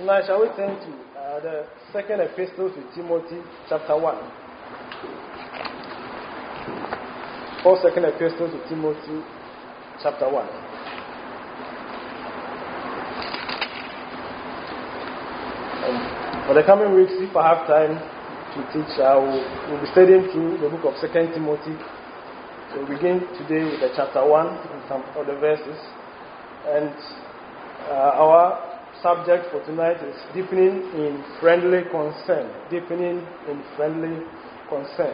Tonight, shall we turn to the second epistle to Timothy, chapter 1. Paul's second epistle to Timothy, chapter 1. For the coming weeks, if I have time to teach, we'll be studying through the book of 2 Timothy. So we'll begin today with the chapter 1 and some other verses. And our subject for tonight is deepening in friendly concern. Deepening in friendly concern.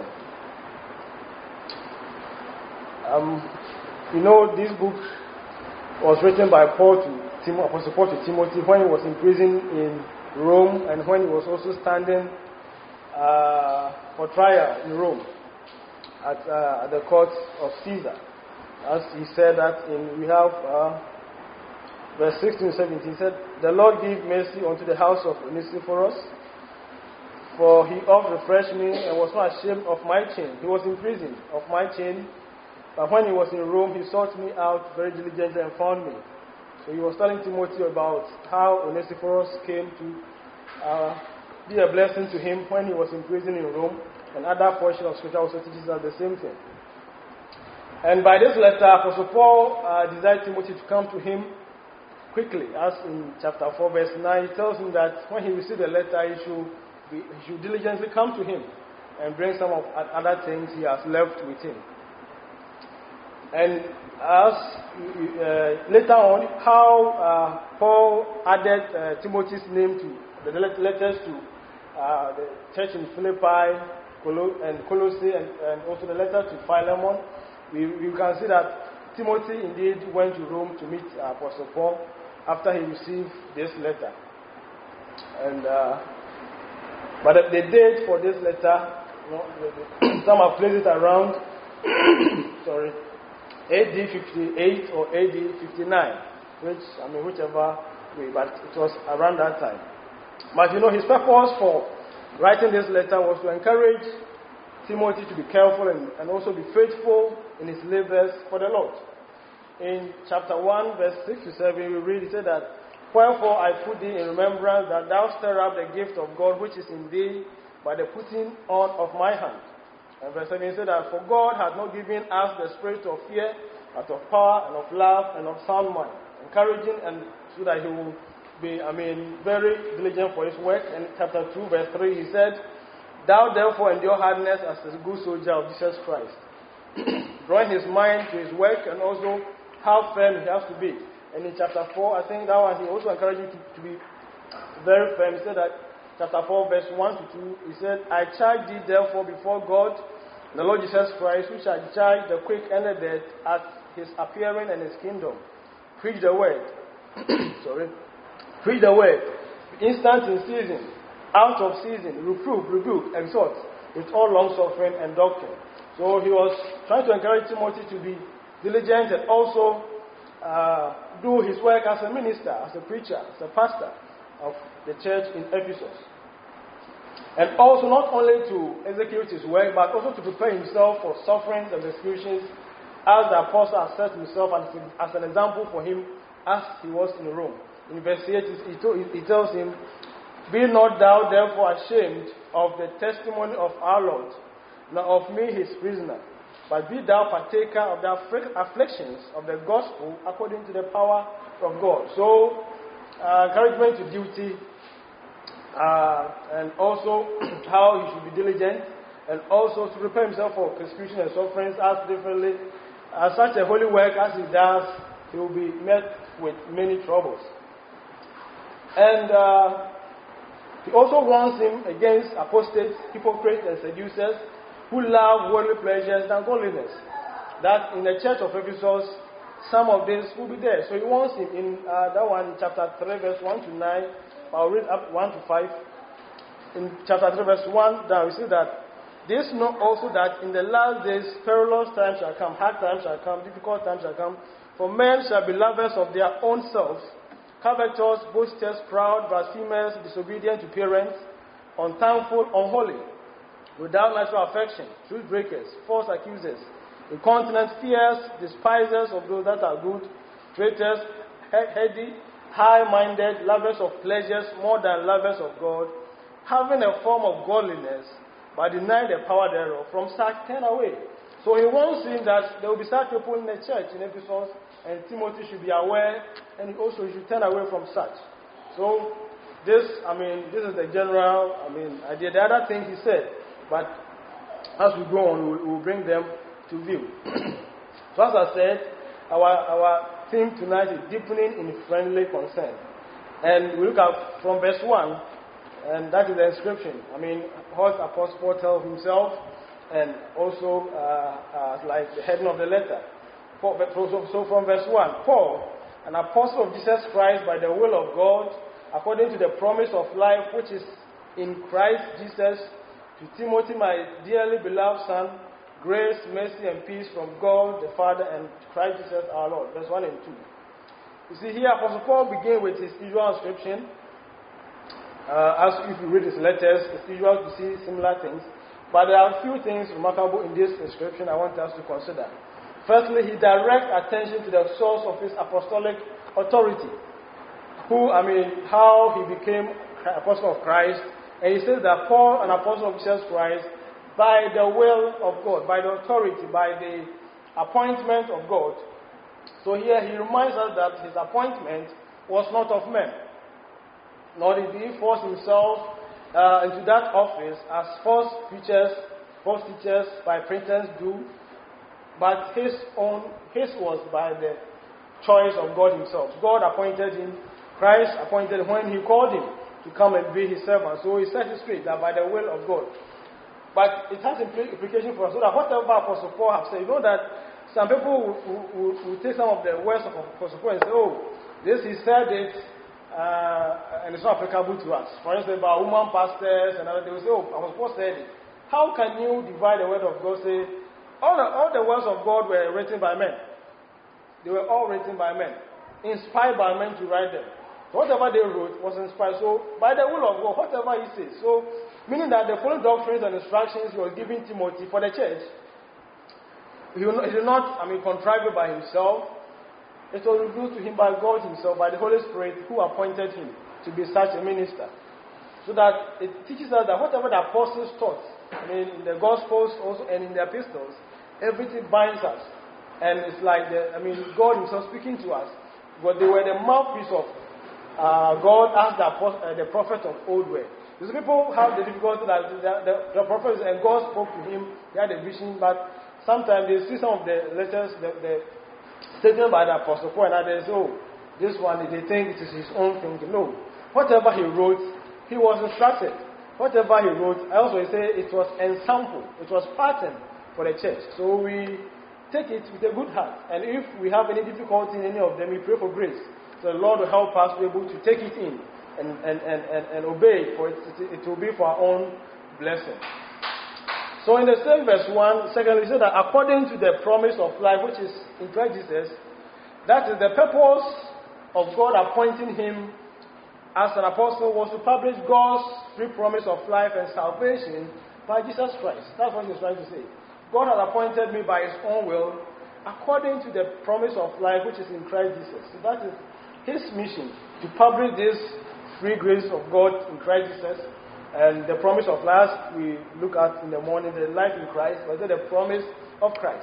This book was written by Apostle Paul to Timothy when he was in prison in Rome and when he was also standing for trial in Rome at the court of Caesar. As he said that we have verse 16 to 17, he said, "The Lord give mercy unto the house of Onesiphorus, for he oft refreshed me and was not ashamed of my chain." He was in prison of my chain, but when he was in Rome, he sought me out very diligently and found me. So he was telling Timothy about how Onesiphorus came to be a blessing to him when he was in prison in Rome, and other portion of Scripture also teaches us the same thing. And by this letter, Apostle Paul desired Timothy to come to him quickly, as in chapter 4, verse 9, he tells him that when he received the letter, he should diligently come to him and bring some of other things he has left with him. And as later on, how Paul added Timothy's name to the letters to the church in Philippi and Colossae, and also the letter to Philemon, we can see that Timothy indeed went to Rome to meet Apostle Paul after he received this letter. And but the date for this letter, some have placed it around AD 58 or AD 59, whichever way, but it was around that time. But his purpose for writing this letter was to encourage Timothy to be careful and also be faithful in his labors for the Lord. In chapter 1, verse 6 to 7, we read, it said that, "Wherefore I put thee in remembrance that thou stir up the gift of God which is in thee by the putting on of my hand." And verse 7 said that, "For God hath not given us the spirit of fear, but of power and of love and of sound mind," encouraging and so that he will be, very diligent for his work. And chapter 2, verse 3, he said, "Thou therefore endure hardness as a good soldier of Jesus Christ," drawing his mind to his work and also how firm he has to be. And in chapter 4, I think that one, he also encouraged you to be very firm. He said that, chapter 4, verse 1 to 2, he said, "I charge thee therefore before God, the Lord Jesus Christ, who shall judge the quick and the dead at his appearing and his kingdom. Preach the word." Preach the word. Be instant in season, out of season, reprove, rebuke, exhort, with all long suffering and doctrine. So he was trying to encourage Timothy to be diligent and also do his work as a minister, as a preacher, as a pastor of the church in Ephesus. And also not only to execute his work, but also to prepare himself for sufferings and persecutions, as the apostle has set himself as an example for him as he was in Rome. In verse 8, he tells him, "Be not thou therefore ashamed of the testimony of our Lord, nor of me his prisoner, but be thou partaker of the afflictions of the gospel according to the power of God." So, encouragement to duty, and also how he should be diligent, and also to prepare himself for persecution and sufferings as differently. As such a holy work as he does, he will be met with many troubles. And he also warns him against apostates, hypocrites, and seducers who love worldly pleasures than godliness. That in the church of Ephesus, some of this will be there. So he warns him in that one, chapter 3, verse 1 to 9. I'll read up 1 to 5. In chapter 3, verse 1, down, we see that, "This know also that in the last days perilous times shall come, hard times shall come, difficult times shall come. For men shall be lovers of their own selves, covetous, boasters, proud, blasphemers, disobedient to parents, unthankful, unholy, without natural affection, truth breakers, false accusers, incontinent, fierce, despisers of those that are good, traitors, heady, high-minded, lovers of pleasures more than lovers of God, having a form of godliness, but denying the power thereof. From such turn away. So he warns him that there will be such people in the church in Ephesus, and Timothy should be aware, and also he should turn away from such. So this is the general, idea. The other thing he said, but as we go on, we will bring them to view. So as I said, our theme tonight is deepening in friendly concern. And we look at from verse 1, and that is the inscription. What Apostle Paul tells himself, and also like the heading of the letter. So from verse 1, Paul, an apostle of Jesus Christ by the will of God, according to the promise of life which is in Christ Jesus, to Timothy, my dearly beloved son, grace, mercy, and peace from God the Father and Christ Jesus our Lord. Verse 1 and 2. You see here, Apostle Paul began with his usual inscription. As if you read his letters, it's usual to see similar things. But there are a few things remarkable in this inscription I want us to consider. Firstly, he directs attention to the source of his apostolic authority. How he became apostle of Christ. And he says that Paul, an apostle of Jesus Christ, by the will of God, by the authority, by the appointment of God. So here he reminds us that his appointment was not of men, nor did he force himself into that office as false teachers by pretense do, but his was by the choice of God himself. God appointed him, Christ appointed him when he called him to come and be his servant. So he set it straight that by the will of God. But it has implication for us, so that whatever Apostle Paul has said, you know that some people will take some of the words of Apostle Paul and say, this he said it, and it's not applicable to us. For instance, about woman pastors and others, they will say, Apostle Paul said it. How can you divide the word of God? Say, all the words of God were written by men. They were all written by men, inspired by men to write them. So whatever they wrote was inspired. So by the will of God, whatever he says. So meaning that the following doctrines and instructions he was giving Timothy for the church, he did not, contrive it by himself. It was revealed to him by God himself, by the Holy Spirit, who appointed him to be such a minister. So that it teaches us that whatever the apostles taught, in the Gospels also and in the epistles, everything binds us. And it's like God himself speaking to us. But they were the mouthpiece of God as the prophet of old were. These people have the difficulty that the prophets and God spoke to him, he had a vision, but sometimes they see some of the letters, the statement by the Apostle Paul and others, this one, they think it is his own thing. No. Whatever he wrote, he was instructed. Whatever he wrote, I also say it was ensample, it was pattern for the church. So we take it with a good heart. And if we have any difficulty in any of them, we pray for grace. So the Lord will help us be able to take it in and obey it, for it will be for our own blessing. So in the same verse 1, secondly, it says that according to the promise of life which is in Christ Jesus, that is the purpose of God appointing him as an apostle was to publish God's free promise of life and salvation by Jesus Christ. That's what he's trying to say. God has appointed me by his own will according to the promise of life which is in Christ Jesus. So that is his mission, to publish this free grace of God in Christ Jesus. And the promise of life we look at in the morning, the life in Christ, but the promise of Christ.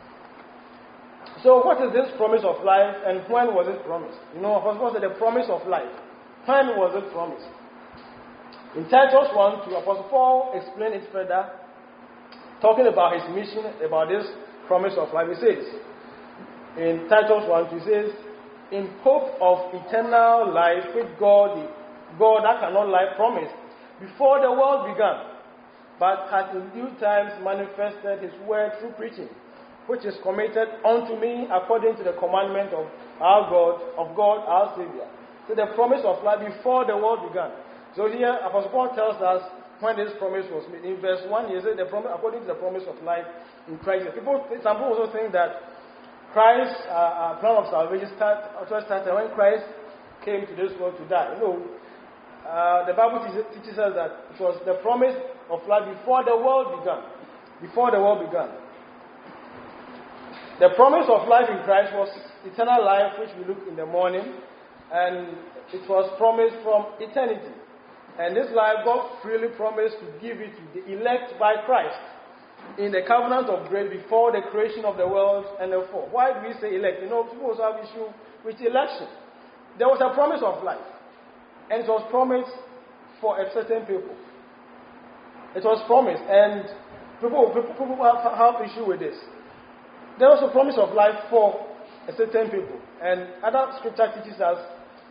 So what is this promise of life, and when was it promised? Apostle Paul said the promise of life. When was it promised? In Titus 1, Apostle Paul explained it further, talking about his mission, about this promise of life. He says, in Titus 1, he says, in hope of eternal life which God that cannot lie promised before the world began, but hath in due times manifested his word through preaching, which is committed unto me according to the commandment of our God, our Savior. So the promise of life before the world began. So here, Apostle Paul tells us when this promise was made. In verse 1, he said, according to the promise of life in Christ. Some people also think that Christ's plan of salvation started when Christ came to this world to die. The Bible teaches us that it was the promise of life before the world began. Before the world began. The promise of life in Christ was eternal life, which we look in the morning. And it was promised from eternity. And this life, God freely promised to give it to the elect by Christ in the covenant of grace before the creation of the world and the fall. Why do we say elect? You know, people also have issue with election. There was a promise of life. And it was promised for a certain people. It was promised. And people have issue with this. There was a promise of life for a certain people. And other scripture teaches us,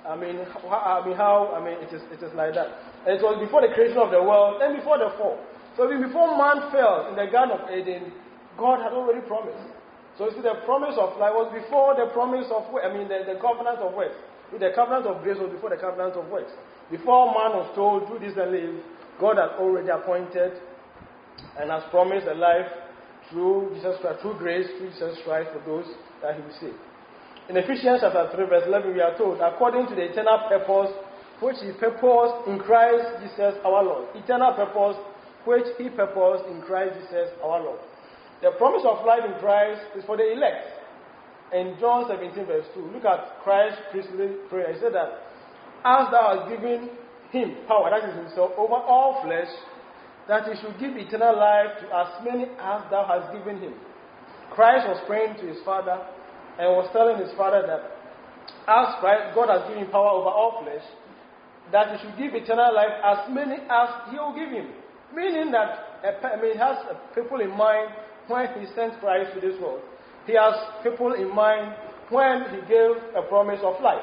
it is like that. And it was before the creation of the world and before the fall. So even before man fell in the Garden of Eden, God had already promised. So you see, the promise of life was before the promise of, the covenant of works. The covenant of grace was before the covenant of works. Before man was told, do this and live, God had already appointed and has promised a life through Jesus Christ, through grace, through Jesus Christ for those that he will save. In Ephesians chapter 3, verse 11, we are told, according to the eternal purpose which he purposed in Christ Jesus our Lord. Eternal purpose which he purposed in Christ Jesus our Lord. The promise of life in Christ is for the elect. In John 17, verse 2, look at Christ's priestly prayer. He said that, as thou hast given him power, that is himself, over all flesh, that he should give eternal life to as many as thou hast given him. Christ was praying to his Father and was telling his Father that as Christ, God has given him power over all flesh, that he should give eternal life as many as he will give him. Meaning that he has people in mind when he sent Christ to this world. He has people in mind when he gave a promise of life.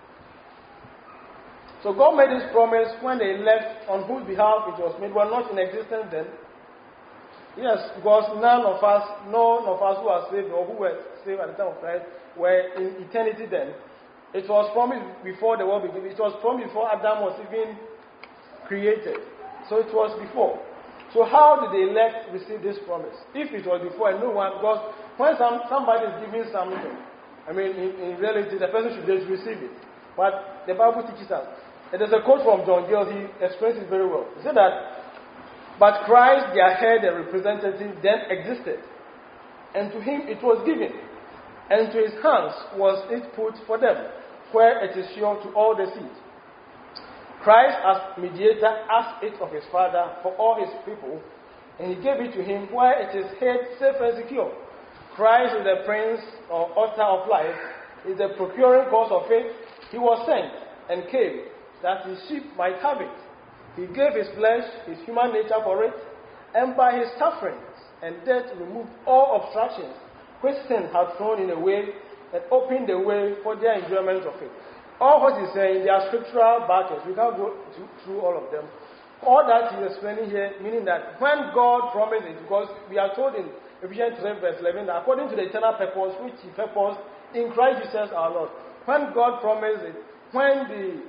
So God made this promise when the elect on whose behalf it was made were not in existence then. Yes, because none of us who are saved or who were saved at the time of Christ were in eternity then. It was promised before the world began. It was promised before Adam was even created. So it was before. So how did the elect receive this promise? If it was before and no one, because when somebody is giving something, in reality, the person should just receive it. But the Bible teaches us. And there's a quote from John Gill, he explains it very well. He said that, but Christ, their head and representative, then existed. And to him it was given. And to his hands was it put for them, where it is sure to all the seed. Christ as mediator asked it of his Father for all his people, and he gave it to him where it is hid safe and secure. Christ is the Prince or author of life, is the procuring cause of it. He was sent and came that his sheep might have it. He gave his flesh, his human nature for it, and by his sufferings and death removed all obstructions which sin had thrown in the way and opened the way for their enjoyment of it. All what he's saying, they are scriptural battles. We can't go through all of them. All that he's explaining here, meaning that when God promised it, because we are told in Ephesians 3 verse 11, that according to the eternal purpose which he purposed in Christ Jesus our Lord, when God promised it, when the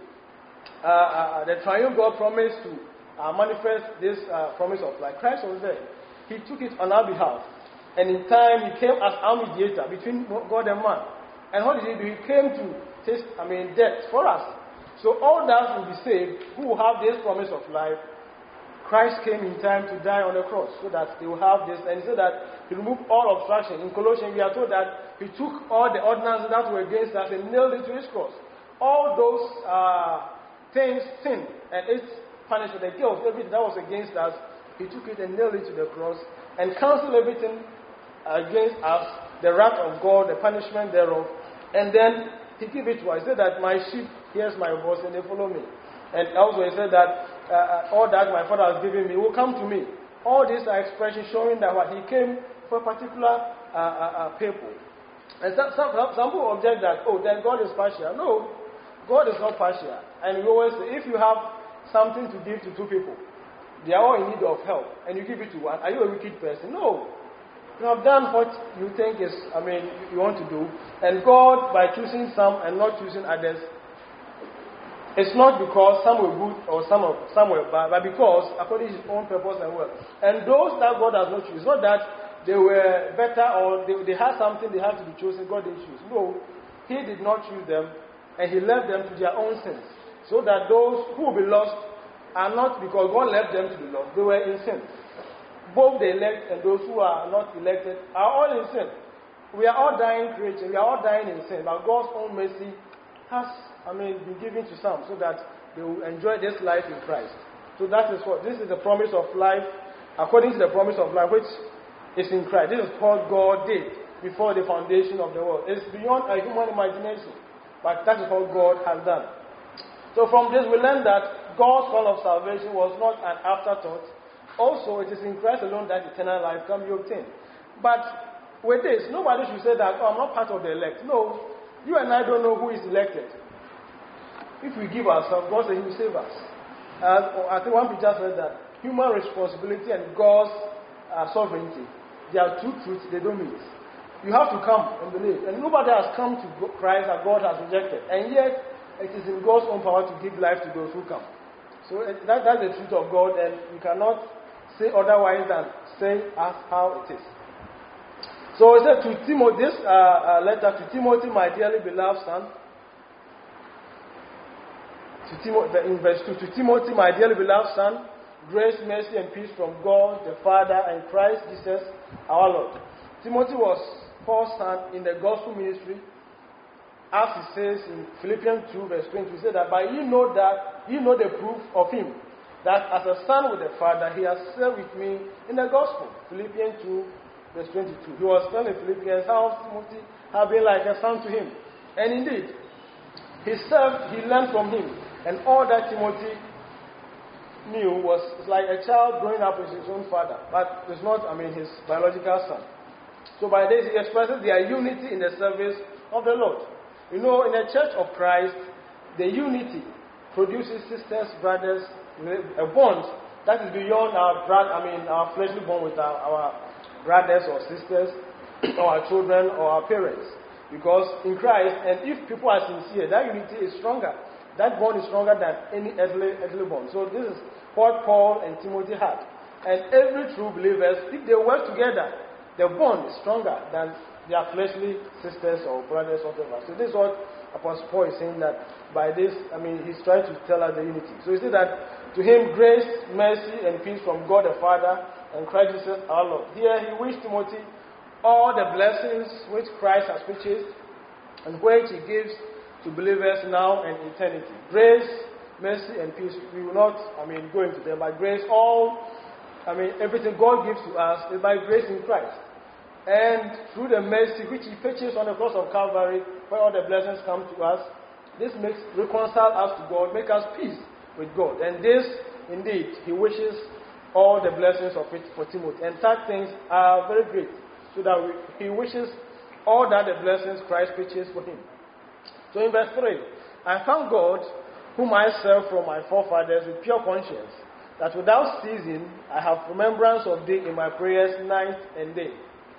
triune God promised to manifest this promise of life, Christ was there. He took it on our behalf. And in time, he came as our mediator between God and man. And what did he do? He came to taste, death for us. So all that will be saved, who will have this promise of life. Christ came in time to die on the cross so that they will have this. And he said that he removed all obstruction. In Colossians, we are told that he took all the ordinances that were against us and nailed it to his cross. All those things, sin and its punishment, the guilt, everything that was against us, he took it and nailed it to the cross and canceled everything against us, the wrath of God, the punishment thereof. And then he gave it to us. He said that my sheep hears my voice and they follow me. And also he said that all that my Father has given me will come to me. All these are expressions showing that what he came for a particular people. And some people object that, then God is partial. No, God is not partial. And we always say, if you have something to give to two people, they are all in need of help, and you give it to one, are you a wicked person? No. You have done what you think is, you want to do. And God, by choosing some and not choosing others, it's not because some were good or some were bad, but because according to his own purpose and will. And those that God has not chosen, it's not that they were better or they had something they had to be chosen, God didn't choose. No, he did not choose them, and he left them to their own sins. So that those who will be lost are not because God left them to be lost, they were in sin. Both the elect and those who are not elected are all in sin. We are all dying creatures. We are all dying in sin. But God's own mercy has been given to some so that they will enjoy this life in Christ. So that is what, this is the promise of life, according to the promise of life, which is in Christ. This is what God did before the foundation of the world. It's beyond a human imagination, but that is what God has done. So from this we learn that God's plan of salvation was not an afterthought. Also, it is in Christ alone that eternal life can be obtained. But with this, nobody should say that, I'm not part of the elect. No, you and I don't know who is elected. If we give ourselves, God says He will save us. I think one preacher said that human responsibility and God's sovereignty, they are two truths, they don't meet. You have to come and believe. And nobody has come to Christ that God has rejected. And yet, it is in God's own power to give life to those who come. So that's the truth of God, and you cannot say otherwise than say as how it is. So it said to Timothy, this letter to Timothy, my dearly beloved son. In verse 2, to Timothy, my dearly beloved son, grace, mercy, and peace from God the Father and Christ Jesus our Lord. Timothy was Paul's son in the gospel ministry, as he says in Philippians 2, verse 20. He said that, but you know the proof of him, that as a son with the Father, he has served with me in the gospel. Philippians 2, verse 22. He was telling Philippians how Timothy had been like a son to him. And indeed, he served, he learned from him. And all that Timothy knew was like a child growing up with his own father. But it's not, his biological son. So by this, he expresses their unity in the service of the Lord. You know, in the church of Christ, the unity produces sisters, brothers, a bond that is beyond our fleshly bond with our brothers or sisters, or our children, or our parents. Because in Christ, and if people are sincere, that unity is stronger. That bond is stronger than any earthly bond. So this is what Paul and Timothy had. And every true believers, if they work together, the bond is stronger than their fleshly sisters or brothers or whatever. So this is what Apostle Paul is saying, that by this, he's trying to tell us the unity. So he said that to him grace, mercy, and peace from God the Father and Christ Jesus our Lord. Here he wished Timothy all the blessings which Christ has purchased and which he gives to believers now and eternity. Grace, mercy, and peace. We will not, go into them. By grace, everything God gives to us is by grace in Christ. And through the mercy which He purchased on the cross of Calvary, where all the blessings come to us, this reconcile us to God, make us peace with God. And this, indeed, He wishes all the blessings of it for Timothy. And such things are very great. So that He wishes all that the blessings Christ purchased for him. So in verse 3, I thank God, whom I serve from my forefathers with pure conscience, that without ceasing I have remembrance of thee in my prayers night and day.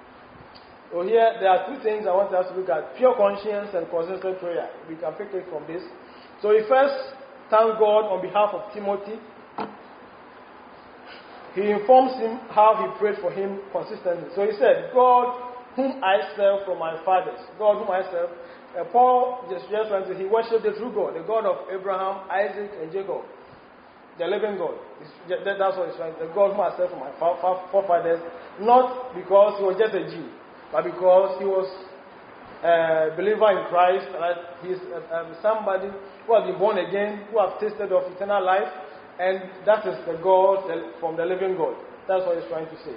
So here there are two things I want us to look at: pure conscience and consistent prayer. We can pick it from this. So he first thanked God on behalf of Timothy. He informs him how he prayed for him consistently. So he said, God, whom I serve from my fathers. God, whom I serve. Paul just went to, he worshipped the true God, the God of Abraham, Isaac, and Jacob, the living God. That's what he's trying to say. The God whom I serve from my forefathers, not because he was just a Jew, but because he was a believer in Christ, and he's somebody who has been born again, who has tasted of eternal life, and that is the God from the living God. That's what he's trying to say.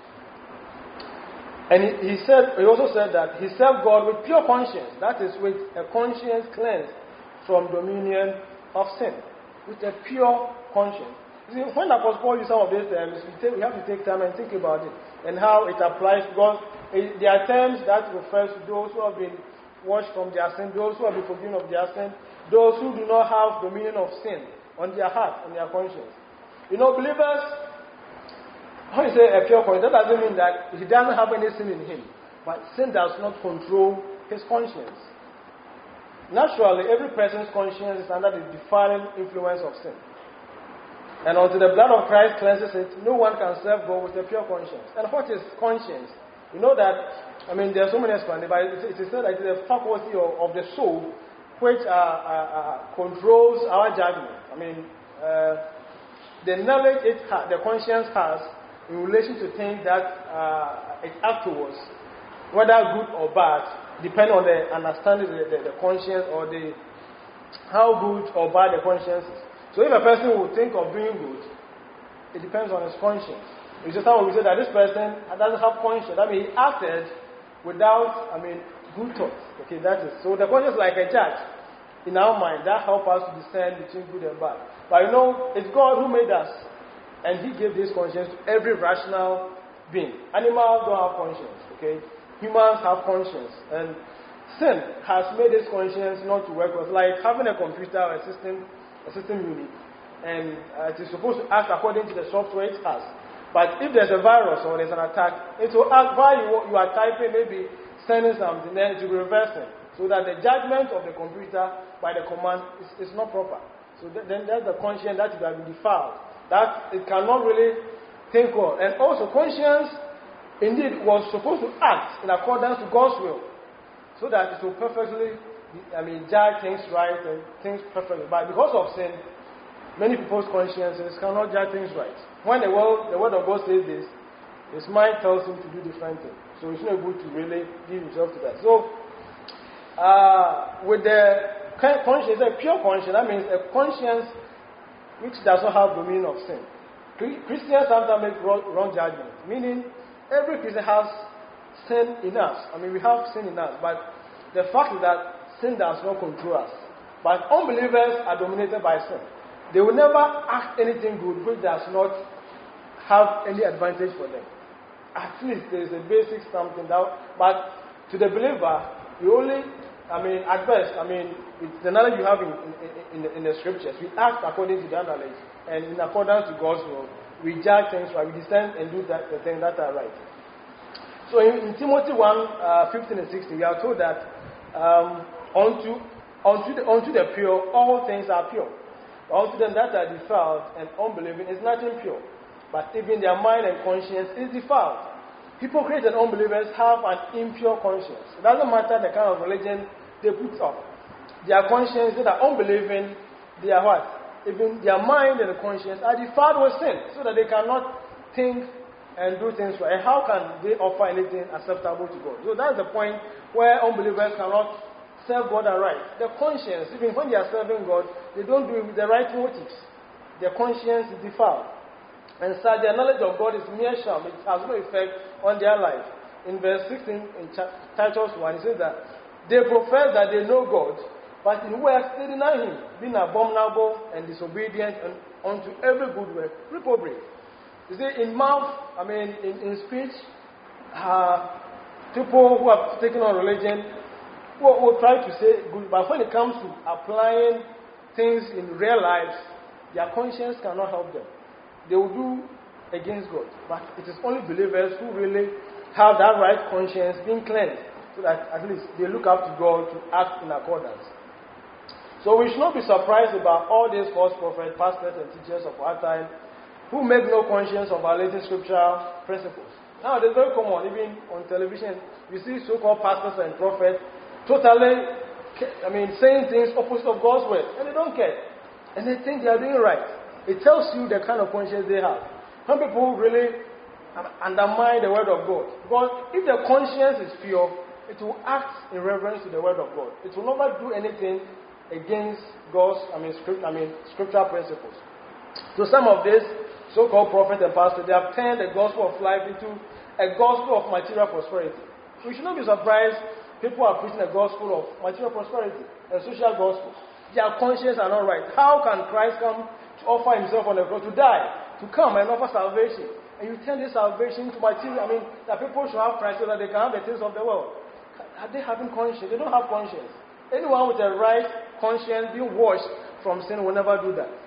And he also said that he served God with pure conscience. That is, with a conscience cleansed from dominion of sin. With a pure conscience. You see, when Apostle Paul uses some of these terms, we have to take time and think about it. And how it applies to God. There are terms that refers to those who have been washed from their sin, those who have been forgiven of their sin, those who do not have dominion of sin on their heart, on their conscience. You know, believers, when you say a pure conscience, that doesn't mean that he doesn't have any sin in him. But sin does not control his conscience. Naturally, every person's conscience is under the defiling influence of sin. And until the blood of Christ cleanses it, no one can serve God with a pure conscience. And what is conscience? You know that, there are so many explanations, but it is said that it is a faculty of the soul which controls our judgment. The knowledge the conscience has in relation to things that it afterwards, whether good or bad, depend on the understanding the conscience or the how good or bad the conscience is. So if a person will think of doing good, it depends on his conscience. It's just how we say that this person doesn't have conscience. I mean, he acted without, good thoughts. Okay, that is. So the conscience is like a judge in our mind that helps us to discern between good and bad. But it's God who made us, and He gave this conscience to every rational being. Animals don't have conscience. Okay, humans have conscience, and sin has made this conscience not to work. It's like having a computer or a system unit, and it is supposed to act according to the software it has. But if there's a virus or there's an attack, it will act while you are typing, maybe sending something, then it will be reversing. So that the judgment of the computer by the command is not proper. So then there's the conscience that will be defiled. That it cannot really think well. And also conscience, indeed, was supposed to act in accordance to God's will. So that it will perfectly, judge things right and things perfectly. But because of sin, many people's consciences cannot judge things right. When the word of God says this, his mind tells him to do different things. So it's not good to really give himself to that. So, with the conscience, a pure conscience, that means a conscience which does not have dominion of sin. Christians sometimes make wrong judgment, meaning every Christian has sin in us. We have sin in us, but the fact is that sin does not control us. But unbelievers are dominated by sin. They will never act anything good which does not have any advantage for them. At least there is a basic something but to the believer, we only, at best, with the knowledge you have in the scriptures, we act according to the knowledge, and in accordance to God's will, we judge things right, we discern and do the things that are right. So in Timothy 1, 15 and 16, we are told that unto the pure, all things are pure. Unto them that are defiled and unbelieving is nothing pure, but even their mind and conscience is defiled. Hypocrites and unbelievers have an impure conscience. It doesn't matter the kind of religion they put up. Their conscience, they are unbelieving, they are what? Even their mind and conscience are defiled with sin, so that they cannot think and do things right. And how can they offer anything acceptable to God? So that's the point where unbelievers cannot serve God aright. Their conscience, even when they are serving God, they don't do it with the right motives. Their conscience is defiled. And so their knowledge of God is mere sham. It has no effect on their life. In verse 16, in Titus 1, it says that they profess that they know God, but in works they deny Him, being abominable and disobedient and unto every good work, reprobate. You see, in mouth, in speech, people who have taken on religion will try to say good, but when it comes to applying things in real lives, their conscience cannot help them. They will do against God. But it is only believers who really have that right conscience being cleansed, so that at least they look up to God to act in accordance. So we should not be surprised about all these false prophets, pastors and teachers of our time who make no conscience of violating scriptural principles. Now it's very common, even on television, you see so-called pastors and prophets totally, saying things opposite of God's word, and they don't care. And they think they are doing right. It tells you the kind of conscience they have. Some people really undermine the word of God. Because if the conscience is pure, it will act in reverence to the word of God. It will never do anything against God's, scriptural principles. So some of these so-called prophets and pastors, they have turned the gospel of life into a gospel of material prosperity. We should not be surprised people are preaching a gospel of material prosperity, a social gospel. Their conscience are not right. How can Christ come to offer Himself on the cross, to die, to come and offer salvation? And you turn this salvation to material, that people should have Christ so that they can have the things of the world. Are they having conscience? They don't have conscience. Anyone with a right conscience being washed from sin will never do that.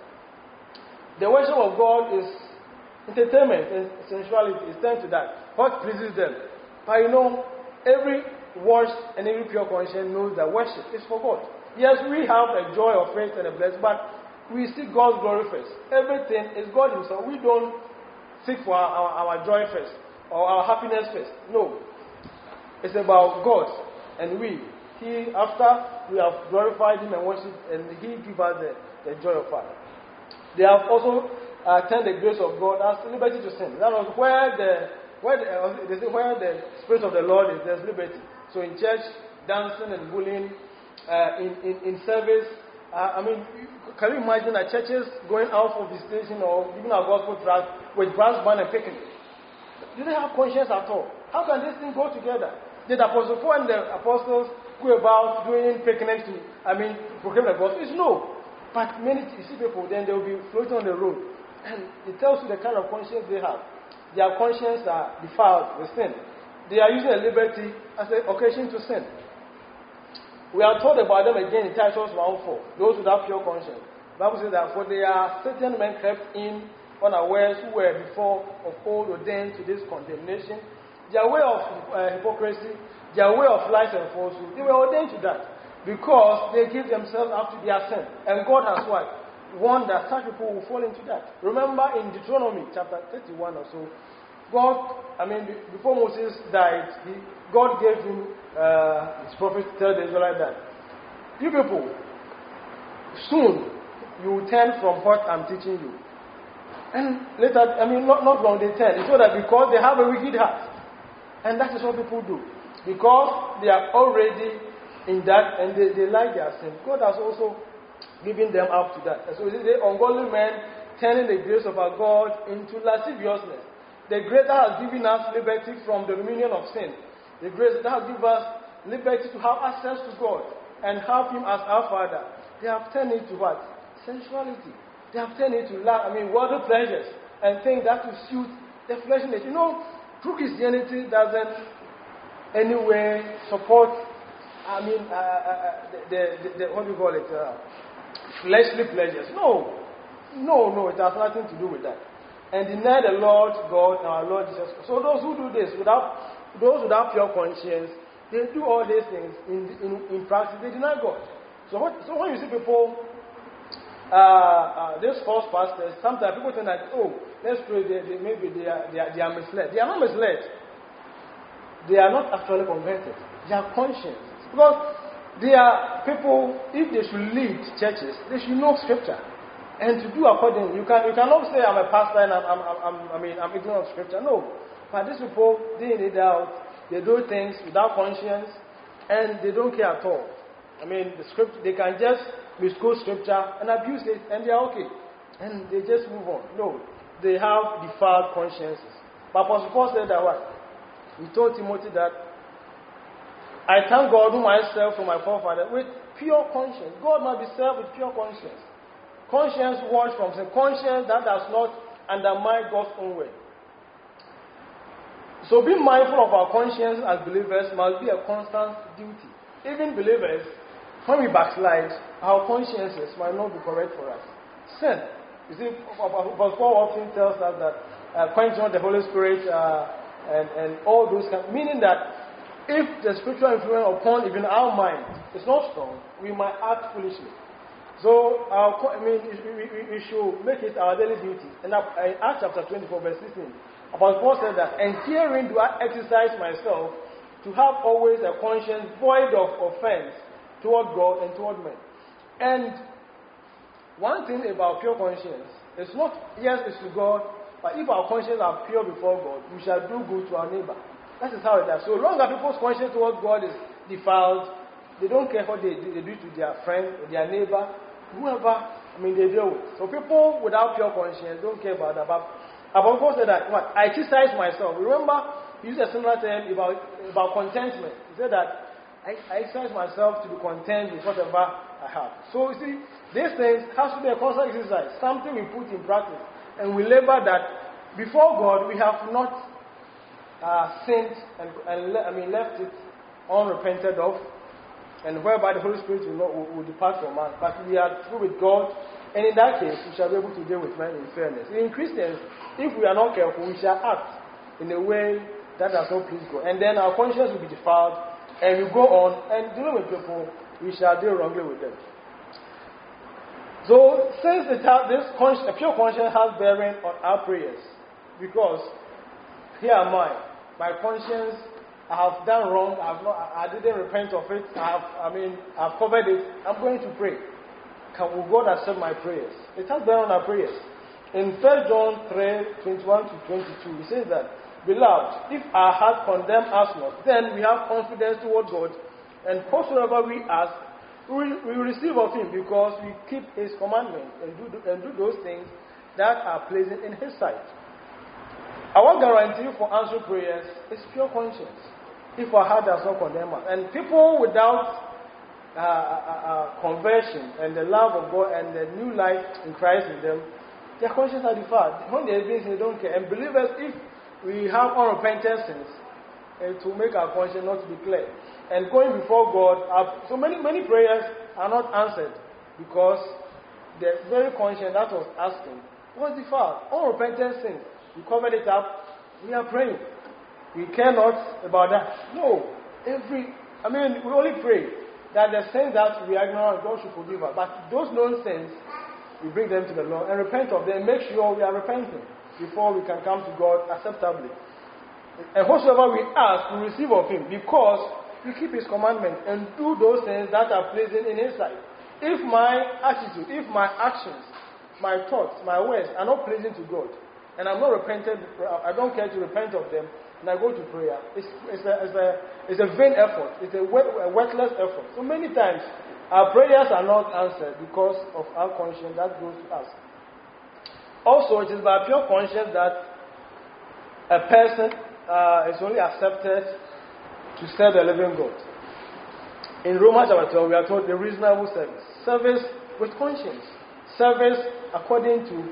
The worship of God is entertainment and sensuality. It's turned to that. What pleases them? But every washed and every pure conscience knows that worship is for God. Yes, we have a joy of faith and a blessing, but we seek God's glory first. Everything is God Himself. We don't seek for our joy first or our happiness first. No. It's about God and He, after we have glorified Him and worshipped, and He gives us the joy of Father. They have also turned the grace of God as liberty to sin. That was where the Spirit of the Lord is, there's liberty. So in church, dancing and bullying, in service, can you imagine that churches going out for visitation or giving our gospel tract with brass band and picnic? Do they have conscience at all? How can these things go together? Did Apostle Paul and the apostles go about doing picnics to proclaim the gospel? It's no. But many you see people, then they will be floating on the road. And it tells you the kind of conscience they have. Their conscience are defiled with sin. They are using a liberty as an occasion to sin. We are told about them again in Titus 1:4. Those without pure conscience. The Bible says that for they are certain men crept in unawares who were before of old ordained to this condemnation. Their way of hypocrisy, their way of lies and falsehood, they were ordained to that because they give themselves up to their sin. And God has what? Warned that such people will fall into that. Remember in Deuteronomy chapter 31 or so, God, before Moses died, God gave him his prophet to tell the Israelites that you people, soon you will turn from what I'm teaching you. And later, not long they turn. It's so that because they have a wicked heart. And that is what people do. Because they are already in that and they like their sin. God has also given them up to that. And so the ungodly men turning the grace of our God into lasciviousness. The grace that has given us liberty from the dominion of sin. The grace that has given us liberty to have access to God and have Him as our Father. They have turned it to what? Sensuality. They have turned it to worldly pleasures and things that will suit the fleshly. True Christianity doesn't anyway support, the what do you call it? Fleshly pleasures. No, it has nothing to do with that. And deny the Lord God and our Lord Jesus. So those who do this those without pure conscience, they do all these things in practice. They deny God. So when you see people, these false pastors, sometimes people think that, let's pray. Maybe they are misled. They are not misled. They are not actually converted. They are conscious. Because they are people. If they should lead churches, they should know Scripture. And to do accordingly, you cannot say I'm a pastor and I'm ignorant of Scripture. No, but these people, day in day out, they do things without conscience, and they don't care at all. The Scripture, they can just misquote Scripture and abuse it, and they are okay, and they just move on. No, they have defiled consciences. But Apostle Paul said that what? He told Timothy that I thank God whom I serve from my forefather with pure conscience. God must be served with pure conscience. Conscience washed from sin. Conscience that does not undermine God's own way. So being mindful of our conscience as believers must be a constant duty. Even believers, when we backslide, our consciences might not be correct for us. Sin. You see, Paul often tells us that quenching the Holy Spirit and all those kinds, meaning that if the spiritual influence upon even our mind is not strong, we might act foolishly. So, we should make it our daily duty. And in Acts chapter 24, verse 16, Apostle Paul said that, and herein do I exercise myself to have always a conscience void of offense toward God and toward men. And one thing about pure conscience, it's not, yes, it's to God, but if our conscience are pure before God, we shall do good to our neighbor. That is how it is. So long as people's conscience towards God is defiled, they don't care what they do to their friend or their neighbor, whoever, they deal with. So people without pure conscience don't care about that. But Apostle Paul said that, I exercise myself. Remember, he used a similar term about contentment. He said that, I exercise myself to be content with whatever I have. So you see, these things has to be a constant exercise, something we put in practice. And we labor that before God, we have not sinned and left it unrepented of. And whereby the Holy Spirit will depart from us. But we are through with God, and in that case, we shall be able to deal with men in fairness. In Christians, if we are not careful, we shall act in a way that does not please God. And then our conscience will be defiled, and we go on, and dealing with people, we shall deal wrongly with them. So, since a pure conscience has bearing on our prayers, because here am I, my conscience, I have done wrong. I didn't repent of it. I've covered it. I'm going to pray. Will God accept my prayers? It has been on our prayers. In 1 John 3:21 to 22, he says that, Beloved, if our heart condemn us not, then we have confidence toward God, and whatsoever we ask, We receive of Him because we keep His commandments and do those things that are pleasing in His sight. Our guarantee for answered prayers is pure conscience. If our heart does not condemn us. And people without conversion and the love of God and the new life in Christ in them, their conscience are defiled. When they're doing, they don't care. And believers, if we have unrepentant sins, to make our conscience not to be clear. And going before God, so many prayers are not answered because the very conscience that was asking was defiled. Unrepentant sins. We covered it up. We are praying. We care not about that. No. We only pray that the sins that we are ignorant, God should forgive us. But those known sins, we bring them to the Lord and repent of them. Make sure we are repenting before we can come to God acceptably. And whatsoever we ask, we receive of Him because we keep His commandments and do those things that are pleasing in His sight. If my attitude, if my actions, my thoughts, my words are not pleasing to God, and I'm not repentant, I don't care to repent of them, and I go to prayer, it's a vain effort. It's a worthless effort. So many times, our prayers are not answered because of our conscience that goes to us. Also, it is by pure conscience that a person is only accepted to serve the living God. In Romans chapter 12, we are told the reasonable service. Service with conscience. Service according to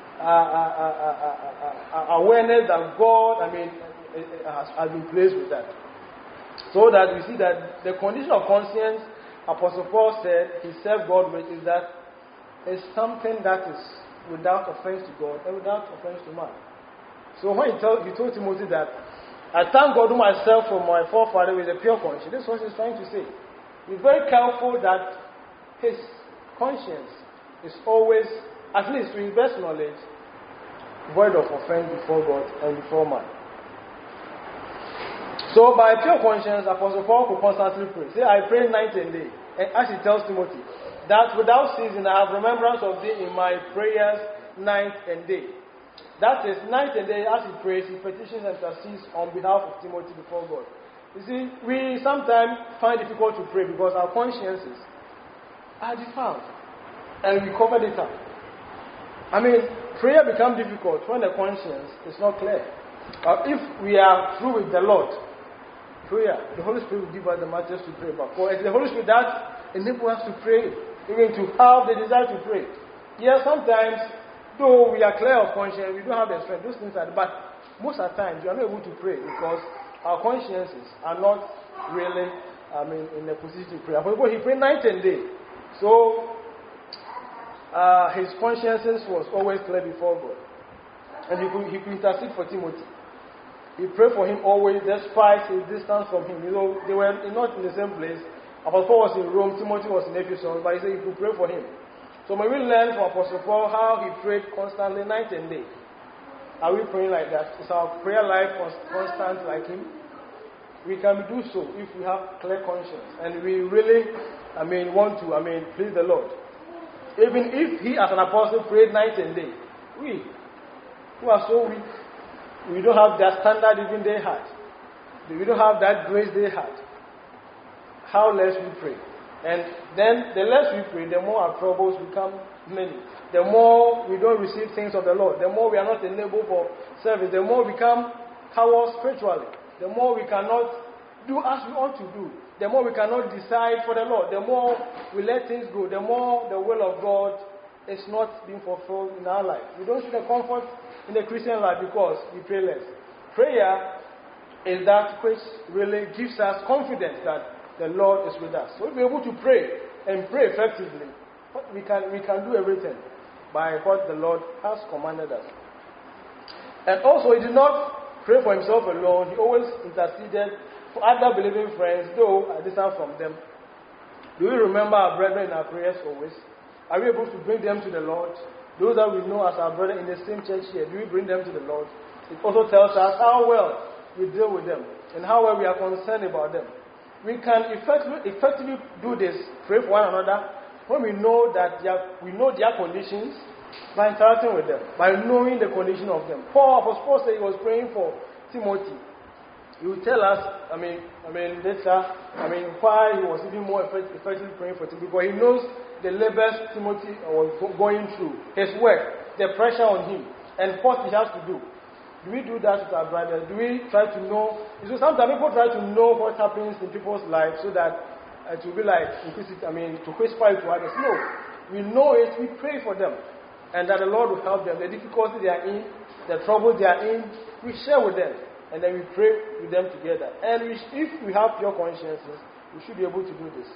awareness that God, has been placed with that. So that we see that the condition of conscience, Apostle Paul said, he served God with, is that it's something that is without offense to God and without offense to man. So when he told Timothy that, I thank God whom I serve for my forefather with a pure conscience. This is what he's trying to say. Be very careful that his conscience is always, at least to his best knowledge, void of offense before God and before man. So by pure conscience, Apostle Paul could constantly pray. Say, I pray night and day. And as he tells Timothy, that without ceasing I have remembrance of thee in my prayers night and day. That is, night and day, as he prays, he petitions and intercedes on behalf of Timothy before God. You see, we sometimes find it difficult to pray because our consciences are defiled. And we covered it up. Prayer becomes difficult when the conscience is not clear. But if we are through with the Lord, prayer, the Holy Spirit will give us the matters to pray about. For it's the Holy Spirit that enables us to pray, even to have the desire to pray. Yes, sometimes, though we are clear of conscience, we don't have the strength. Those things are, but most of the times we are not able to pray because our consciences are not really, in a position to pray. For example, he prayed night and day, so his consciences was always clear before God, and he could intercede for Timothy. He prayed for him always, despite his distance from him. They were not in the same place. Apostle Paul was in Rome, Timothy was in Ephesus, but he said he could pray for him. So may we learn from Apostle Paul how he prayed constantly night and day. Are we praying like that? Is our prayer life constant like him? We can do so if we have clear conscience and we really, want to, please the Lord. Even if he as an apostle prayed night and day, we who are so weak, we don't have that standard even they had. We don't have that grace they had. How less we pray. And then the less we pray, the more our troubles become many. The more we don't receive things of the Lord, the more we are not enabled for service, the more we become cowards spiritually, the more we cannot do as we ought to do, the more we cannot decide for the Lord, the more we let things go, the more the will of God is not being fulfilled in our life. We don't see the comfort in the Christian life because we pray less. Prayer is that which really gives us confidence that the Lord is with us. So we're able to pray and pray effectively. We can do everything by what the Lord has commanded us. And also, he did not pray for himself alone. He always interceded for other believing friends, though I distant from them. Do we remember our brethren in our prayers always? Are we able to bring them to the Lord? Those that we know as our brethren in the same church here, do we bring them to the Lord? It also tells us how well we deal with them and how well we are concerned about them. We can effectively do this, pray for one another, when we know that their conditions by interacting with them, by knowing the condition of them. Apostle Paul said he was praying for Timothy. he will tell us, later, why he was even more effectively praying for Timothy, because he knows the labors Timothy was going through, his work, the pressure on him, and what he has to do. Do we do that with our brothers? Do we try to know? So sometimes people try to know what happens in people's lives so that it will be like, to whisper it to others. No, we know it, we pray for them, and that the Lord will help them. The difficulty they are in, the trouble they are in, we share with them, and then we pray with them together. And if we have pure consciences, we should be able to do this.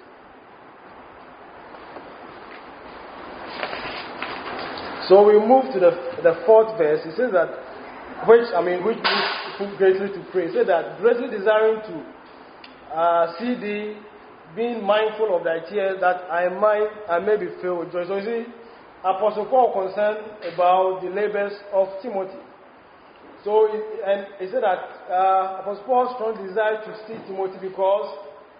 So we move to the fourth verse. It says that, which we greatly to pray. It says that greatly desiring to see thee, being mindful of thy tears, that I may be filled with joy. So you see, Apostle Paul concerned about the labors of Timothy. So, and he said that Apostle Paul strongly desired to see Timothy because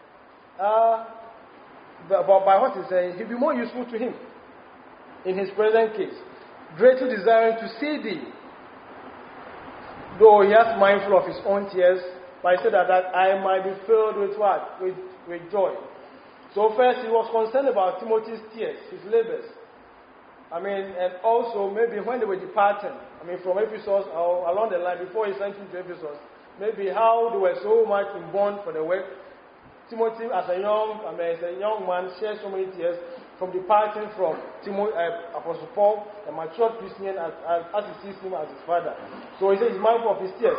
by what he's saying, he'll be more useful to him in his present case. Greatly desiring to see thee, though he has mindful of his own tears, but he said that I might be filled with what? With joy. So first he was concerned about Timothy's tears, his labors. And also maybe when they were departing, from Ephesus or along the line before he sent him to Ephesus, maybe how they were so much in bond for the work. Timothy, as a young man, shared so many tears from departing from Apostle Paul, a mature Christian, as he sees him as his father. So he says he's mindful of his tears.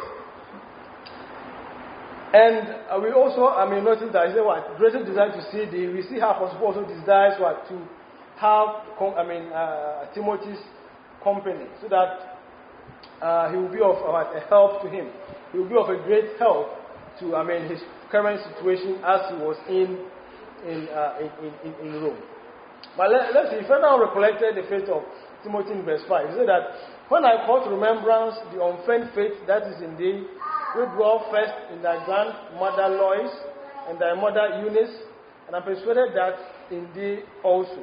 And we also, notice that he said what? Greatly desire to see thee. We see how Apostle Paul also desires what? To have Timothy's company, so that he will be of a help to him. He will be of a great help to his current situation as he was in Rome. But let's see. Further on recollected the faith of Timothy in verse 5. He said that when I call to remembrance the unfeigned faith that is in thee, which dwell first in thy grandmother Lois and thy mother Eunice, and I'm persuaded that in thee also.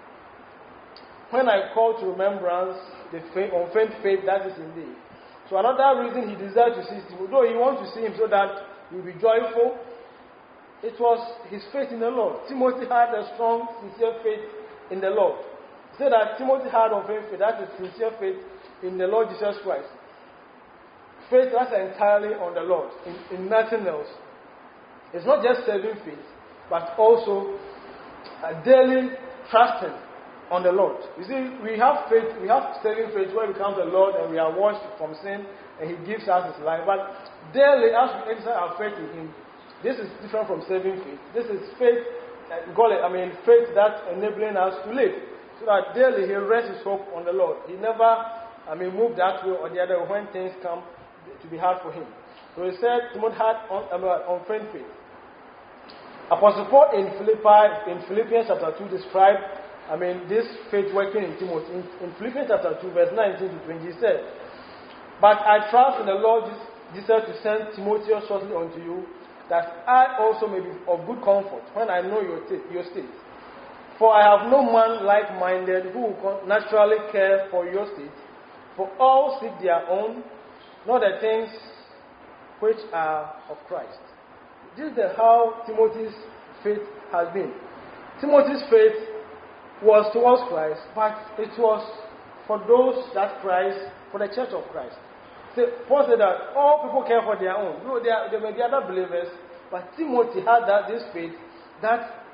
When I call to remembrance the unfeigned faith that is in thee. So another reason he desired to see Timothy, though he wanted to see him so that he will be joyful, it was his faith in the Lord. Timothy had a strong, sincere faith in the Lord. He said that Timothy had unfeigned faith, that is sincere faith in the Lord Jesus Christ. Faith that's entirely on the Lord, in nothing else. It's not just saving faith, but also daily trusting on the Lord. You see, we have faith, we have saving faith where we come to the Lord and we are washed from sin and He gives us His life. But daily, as we exercise our faith in Him, this is different from saving faith. This is faith, faith that's enabling us to live. So that daily He rests His hope on the Lord. He never, moved that way or the other when things come to be hard for him. So he said, Timothy had unfeigned faith. Apostle Paul in Philippians chapter 2 described, this faith working in Timothy. In Philippians chapter 2, verse 19 to 20, he said, but I trust in the Lord Jesus to send Timothy shortly unto you, that I also may be of good comfort when I know your state. For I have no man like-minded who will naturally care for your state, for all seek their own, not the things which are of Christ. This is how Timothy's faith has been. Timothy's faith was towards Christ, but it was for those that Christ, for the church of Christ. So Paul said that all people care for their own. No, there may be other believers, but Timothy had this faith that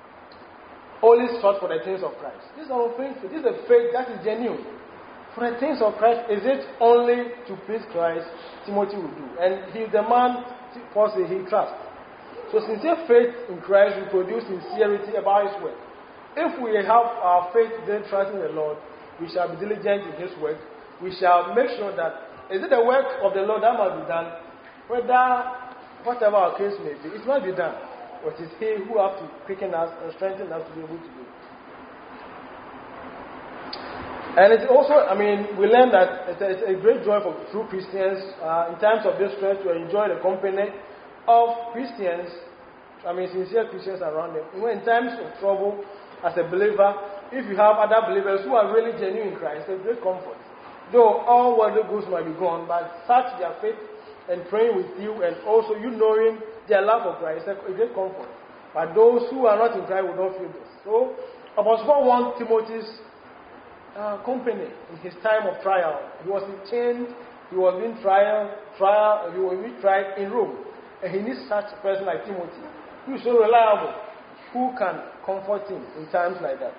only sought for the things of Christ. This is our faith. This is a faith that is genuine. For the things of Christ, is it only to please Christ? Timothy will do. And he's the man, Paul says, he trusts. So sincere faith in Christ will produce sincerity about His work. If we have our faith then trusting the Lord, we shall be diligent in His work. We shall make sure that, is it the work of the Lord that must be done? Whatever our case may be, it must be done. But it's He who has to quicken us and strengthen us to be able to do it. And it's also, we learn that it's a great joy for true Christians in times of distress to enjoy the company of Christians, sincere Christians around them. In times of trouble, as a believer, if you have other believers who are really genuine in Christ, it's a great comfort. Though all worldly goods might be gone, but such their faith and praying with you, and also you knowing their love for Christ, it's a great comfort. But those who are not in Christ will not feel this. So, Apostle Paul wants Timothy's company in his time of trial. He was in chains, he was being tried in Rome. And he needs such a person like Timothy, who is so reliable, who can comfort him in times like that.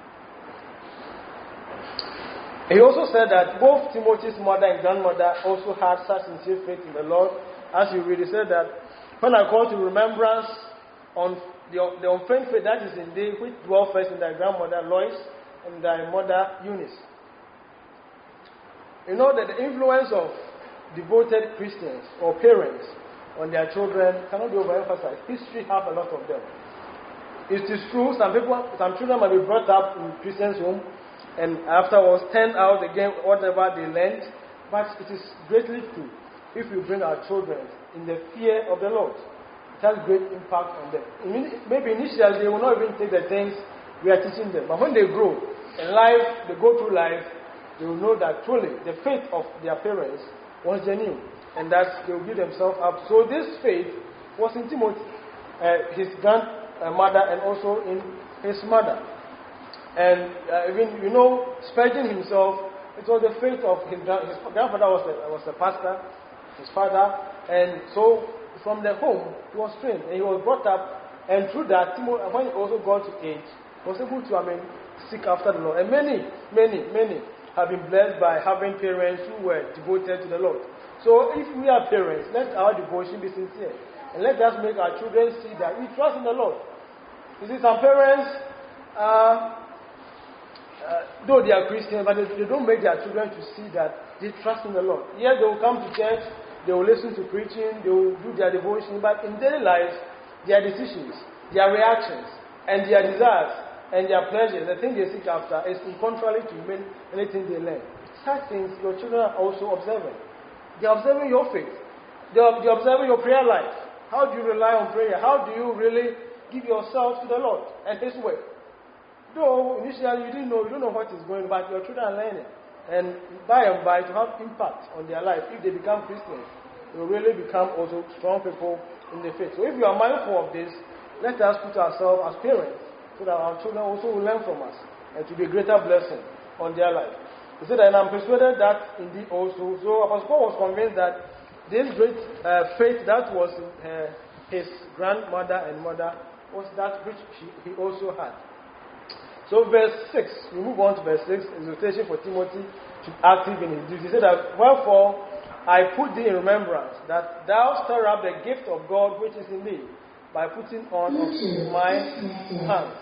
He also said that both Timothy's mother and grandmother also had such sincere faith in the Lord. As you read, he said that, when I call to remembrance on the unfeigned faith that is in thee, which dwell first in thy grandmother Lois and thy mother Eunice. You know that the influence of devoted Christians or parents on their children cannot be overemphasized. History have a lot of them. It is true, some children might be brought up in Christians' home and afterwards turn out again whatever they learned, but it is greatly true if we bring our children in the fear of the Lord. It has great impact on them. Maybe initially they will not even take the things we are teaching them, but when they grow in life, they go through life, they will know that truly the faith of their parents was genuine, and that they will give themselves up. So this faith was in Timothy, his grandmother, and also in his mother. And even, Spurgeon himself, it was the faith of his grandfather was a pastor, his father, and so from the home he was trained, and he was brought up, and through that, when he also got to age, he was able to, seek after the Lord. And many have been blessed by having parents who were devoted to the Lord. So if we are parents, let our devotion be sincere. And let us make our children see that we trust in the Lord. You see, some parents, though they are Christians, but they don't make their children to see that they trust in the Lord. Yes, they will come to church, they will listen to preaching, they will do their devotion, but in daily life, their decisions, their reactions, and their desires, and their pleasures, the thing they seek after, is in contrary to anything they learn. Such things your children are also observing. They are observing your faith. They are observing your prayer life. How do you rely on prayer? How do you really give yourself to the Lord and His way? Though initially you don't know what is going on, but your children are learning. And by and by, to have impact on their life, if they become Christians, they will really become also strong people in the faith. So if you are mindful of this, let us put ourselves as parents, so that our children also will learn from us and to be a greater blessing on their life. He said, and I'm persuaded that indeed also. So Apostle Paul was convinced that this great faith that was in his grandmother and mother was that which he also had. So verse 6, we move on to verse 6, exhortation for Timothy to be active in his duty. He said that, wherefore I put thee in remembrance that thou stir up the gift of God which is in thee by putting on of my hands.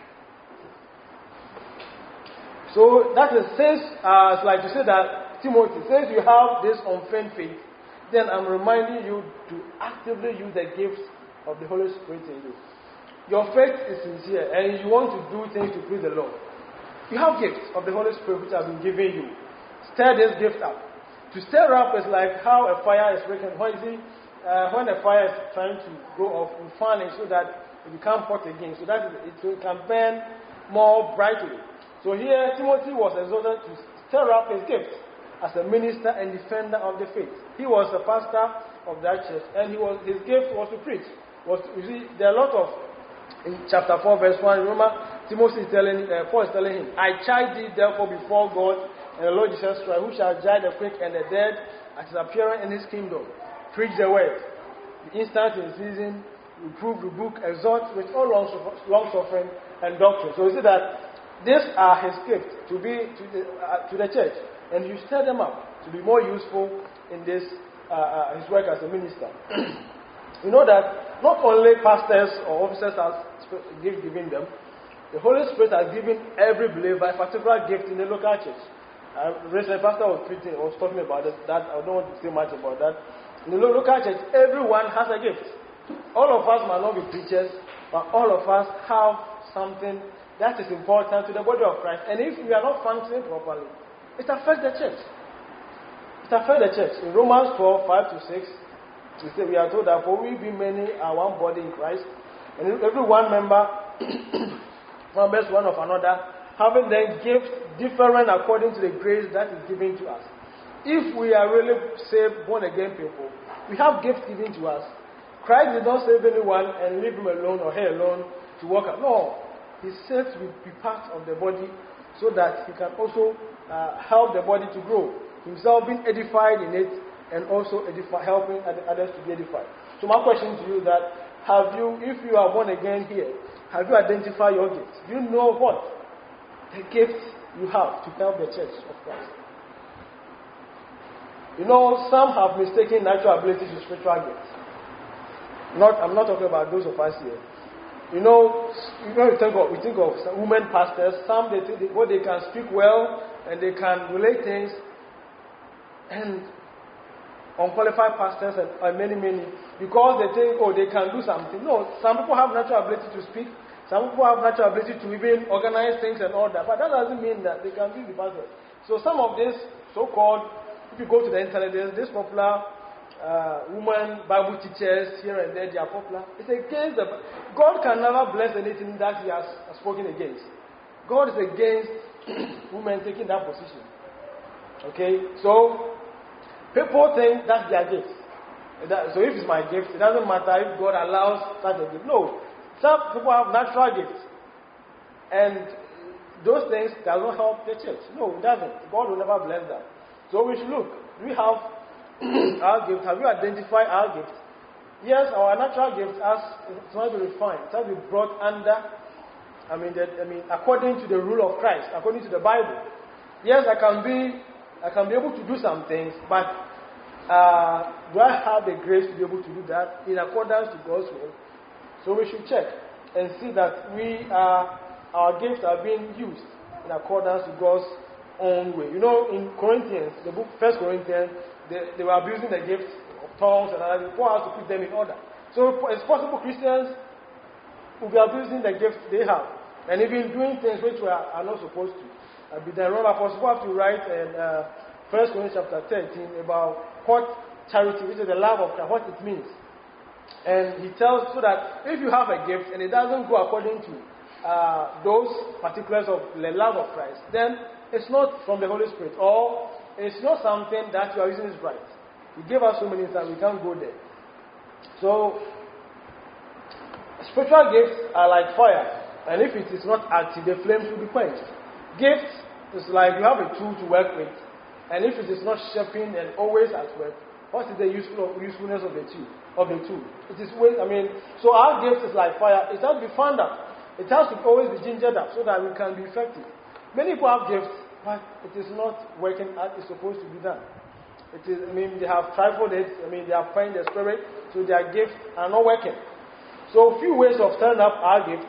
So that is, since, like to say that, Timothy, since you have this unfeigned faith, then I'm reminding you to actively use the gifts of the Holy Spirit in you. Your faith is sincere and you want to do things to please the Lord. You have gifts of the Holy Spirit which have been given you. Stir this gift up. To stir up is like how a fire is breaking. When a fire is trying to go off, you fan it so that it becomes hot again, so that it can burn more brightly. So here, Timothy was exhorted to stir up his gift as a minister and defender of the faith. He was a pastor of that church, and his gift was to preach. You see, there are a lot of, in chapter 4, verse 1, remember, Paul is telling him, I charge thee therefore before God and the Lord Jesus Christ, who shall judge the quick and the dead at his appearing in his kingdom. Preach the word. Be instant in season, reprove, rebuke, exhort with all long suffering and doctrine. So you see that these are his gifts to the church, and you stir them up to be more useful in this his work as a minister. You know that not only pastors or officers have given them, the Holy Spirit has given every believer a particular gift in the local church. Recently, pastor was talking about that. I don't want to say much about that. In the local church, everyone has a gift. All of us might not be preachers, but all of us have something that is important to the body of Christ. And if we are not functioning properly, it affects the church. It affects the church. In Romans 12, 5-6, we are told that for we being many are one body in Christ, and every one member members one of another, having then gifts different according to the grace that is given to us. If we are really saved, born again people, We have gifts given to us. Christ did not save anyone and leave him alone or her alone to work out. No. He said to be part of the body so that he can also help the body to grow. Himself being edified in it and also helping others to be edified. So my question to you is that, if you are born again here, have you identified your gifts? Do you know what the gifts you have to help the church of Christ? You know, some have mistaken natural abilities with spiritual gifts. I'm not talking about those of us here. We think of some women pastors. Some they think they can speak well and they can relate things, and unqualified pastors and many because they think they can do something. No, some people have natural ability to speak. Some people have natural ability to even organize things and all that, but that doesn't mean that they can be the pastor. So some of this so-called, if you go to the internet, there's this popular woman Bible teachers here and there. They are popular. It's against God can never bless anything that He has spoken against. God is against women taking that position. Okay, so people think that's their gift. So if it's my gift, it doesn't matter if God allows such a gift. No. Some people have natural gifts. And those things does not help the church. No, it doesn't. God will never bless that. So we should look. Do we have our gift? Have you identified our gift? Yes, our natural gift it's not to be refined. It has to be brought under, according to the rule of Christ, according to the Bible. Yes, I can be able to do some things, but do I have the grace to be able to do that in accordance to God's will? So we should check and see that our gifts are being used in accordance to God's own way. You know, in Corinthians, the book 1 Corinthians, they were abusing the gift of tongues and other things. Paul has to put them in order. So it's possible Christians will be abusing the gift they have and even doing things which are not supposed to be done. Remember, Apostle Paul have to write in 1 Corinthians chapter 13 about what charity, which is the love of Christ, what it means. And he tells so that if you have a gift and it doesn't go according to those particulars of the love of Christ, then it's not from the Holy Spirit, or it's not something that you are using is right. He gave us so many things, we can't go there. So, spiritual gifts are like fire, and if it is not active, the flames will be quenched. Gifts is like you have a tool to work with, and if it is not sharpened and always at work, what is the usefulness of the tool? It is so our gift is like fire. It has to be fanned up. It has to always be gingered up so that we can be effective. Many people have gifts, but it is not working as it's supposed to be done. It is, they have tried for it. They are praying the Spirit, so their gifts are not working. So, a few ways of turning up our gift.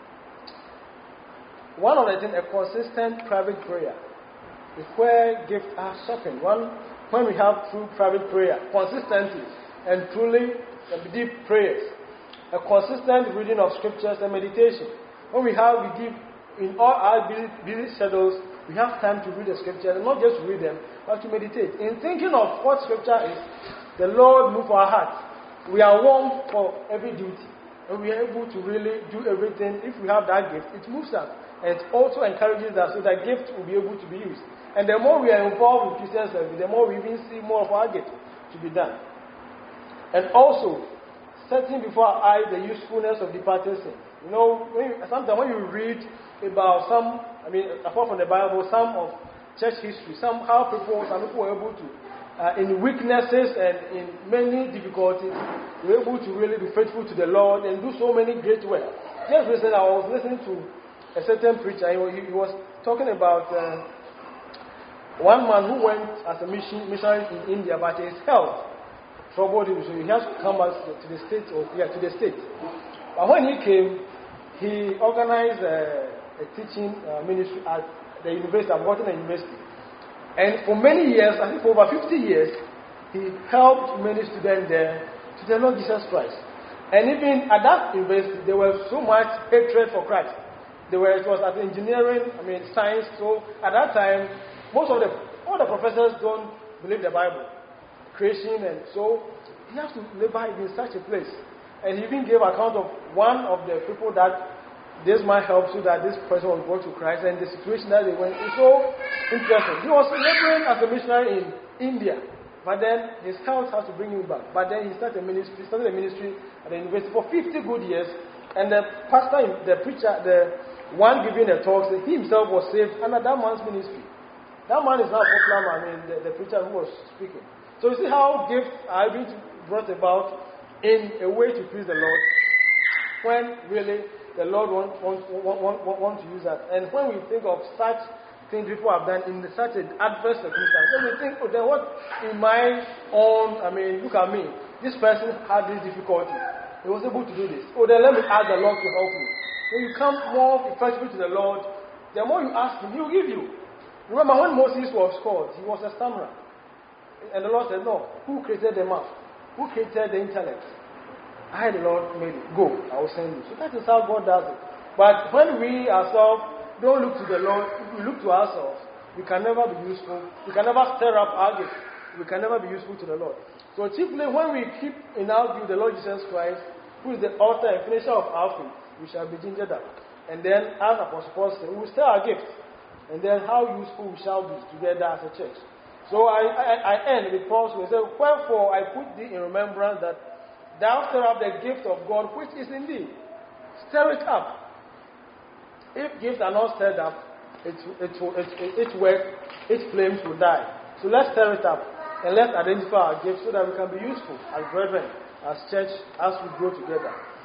One of the things, a consistent private prayer, is where gifts are sharpened. When we have true private prayer, consistently and truly deep prayers, a consistent reading of scriptures and meditation. When we give in all our busy schedules, we have time to read the scriptures, and not just read them, but to meditate. In thinking of what scripture is, the Lord moves our hearts. We are warm for every duty, and we are able to really do everything. If we have that gift, it moves us, and it also encourages us so that gift will be able to be used. And the more we are involved with Christian service, the more we even see more of our gift to be done. And also, setting before our eyes the usefulness of departed saints. You know, sometimes when you read about apart from the Bible, some of church history, some people were able to, in weaknesses and in many difficulties, were able to really be faithful to the Lord and do so many great works. Just recently, I was listening to a certain preacher. He was talking about one man who went as a missionary in India, but his health troubled him, so he has to come back to the state. But when he came, he organized a teaching ministry at the university, at Wharton University. And for many years, I think for over 50 years, he helped many students there to the Lord Jesus Christ. And even at that university, there was so much hatred for Christ. It was at engineering, science. So at that time, all the professors don't believe the Bible, creation, and so he has to labor in such a place. And he even gave account of one of the people that this man helped so that this person was brought to Christ, and the situation that they went is so interesting. He was laboring as a missionary in India, But then his health has to bring him back. But then he started a ministry at the university for 50 good years. And the pastor, the preacher, the one giving the talks, he himself was saved under that man's ministry. That man is now a popular man, the preacher who was speaking. So you see how gifts are being brought about in a way to please the Lord, when really the Lord wants to use that. And when we think of such things people have done in such an adverse circumstance, then we think, oh, then what in my own, look at me. This person had this difficulty. He was able to do this. Oh, then let me ask the Lord to help me. When you come more effectively to the Lord, the more you ask Him, He will give you. Remember when Moses was called, he was a stammerer. And the Lord said, no, who created the mouth? Who created the intellect? I, the Lord, made it. Go, I will send you. So that is how God does it. But when we ourselves don't look to the Lord, if we look to ourselves, we can never be useful. We can never stir up our gift. We can never be useful to the Lord. So chiefly when we keep in our view the Lord Jesus Christ, who is the author and finisher of our faith, we shall be gingered up. And then, as Apostle Paul said, we will stir our gifts. And then how useful we shall be together as a church. So I end with Paul who said, wherefore I put thee in remembrance that thou stir up the gift of God which is in thee. Stir it up. If gifts are not stirred up, its work, its flames will die. So let's stir it up and let's identify our gifts so that we can be useful as brethren, as church, as we grow together.